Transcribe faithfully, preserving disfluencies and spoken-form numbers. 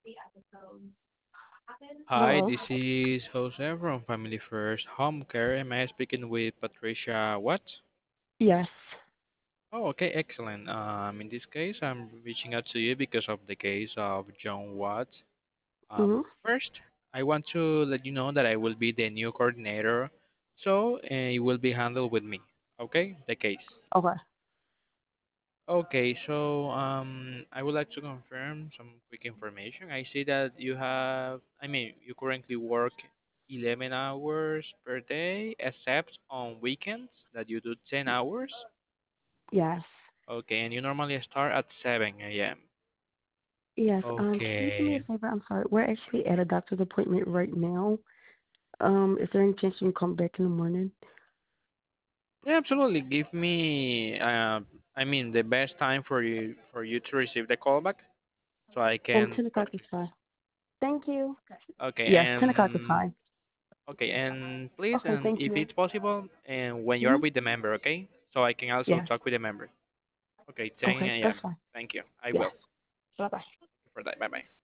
Hi, Hello. this is Jose from Family First Home Care. Am I speaking with Patricia what? Yes. Oh, okay, excellent. Um, in this case, I'm reaching out to you because of the case of John Watts. Um, Mhm. first, I want to let you know that I will be the new coordinator, so uh, it will be handled with me. Okay, the case. Okay. Okay, so um, I would like to confirm some quick information. I see that you have, I mean, you currently work eleven hours per day, except on weekends that you do ten hours. Yes. Okay, and you normally start at seven a m. Yes. Um, can you do me a Okay. favor? I'm sorry. We're actually at a doctor's appointment right now. Um, is there any chance you can come back in the morning? Yeah, absolutely. Give me, uh, I mean, the best time for you for you to receive the callback, so I Um, can ten talk o'clock is to fine. Thank you. you. Okay, Yes, ten o'clock is and fine. Okay, and please, Okay, and thank if you. it's possible, and when you are Mhm. with the member, okay? So I can also Yes. talk with the member. Okay, Okay, ten a m. that's fine. Thank you. I Yes. will. Bye bye. For that. Bye bye.